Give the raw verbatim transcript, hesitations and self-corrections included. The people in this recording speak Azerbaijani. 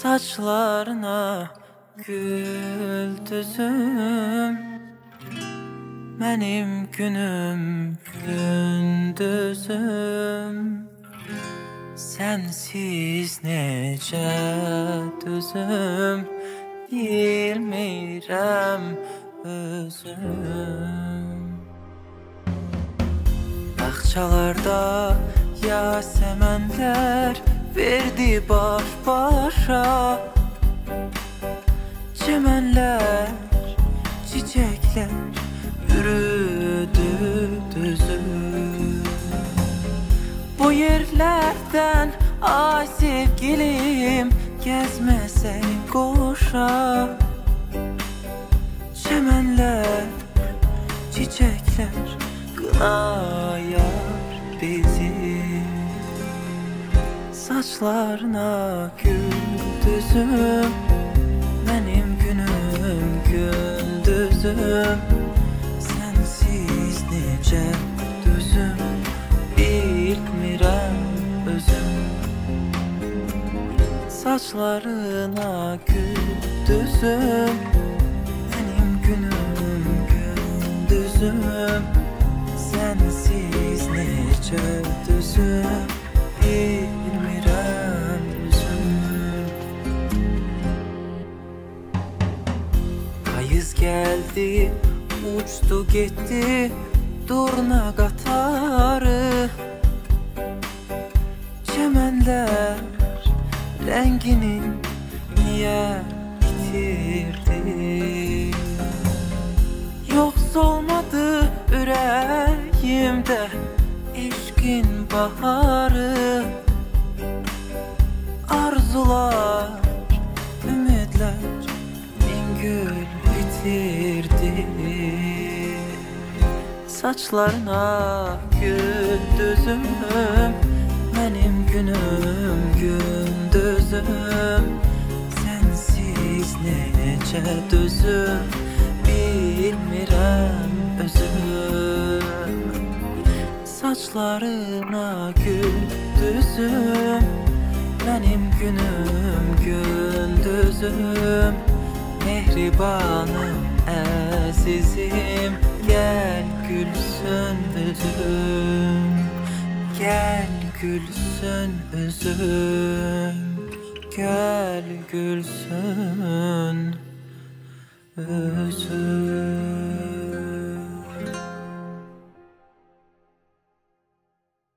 Saçlarına güldüzüm, benim günüm gündüzüm. Sensiz necə düzüm, bilmirəm özüm. Bağçalarda yasəmənlər verdi baş başa, çəmənlər, çiçəklər yürüdü düzüm. Bu yerlərdən ay sevgilim, gəzməsək qoşa, çəmənlər, çiçəklər qınayar bizi. Saçlarına güldüzüm, benim günüm gündüzüm. Sensiz necə düzüm, bilmirəm özüm. Saçlarına güldüzüm, benim günüm gündüzüm. Sensiz necə düzüm, bilmirəm özüm. Payız gəldi, uçdu getdi durna qatarı, çəmənlər rəngini niyə itirdi? Yox olmadı ürəyimdə eşqin baharı, arzular, ümidlər min gül bitirdi. Saçlarına güldüzüm, benim günüm gündüzüm. Sensiz necə düzüm, bilmirəm özüm. Saçlarına güldüzüm, benim günüm gündüzüm. Mehribanım, əzizim, gəl gülsün üzüm, gəl gülsün üzüm, gəl gülsün üzüm.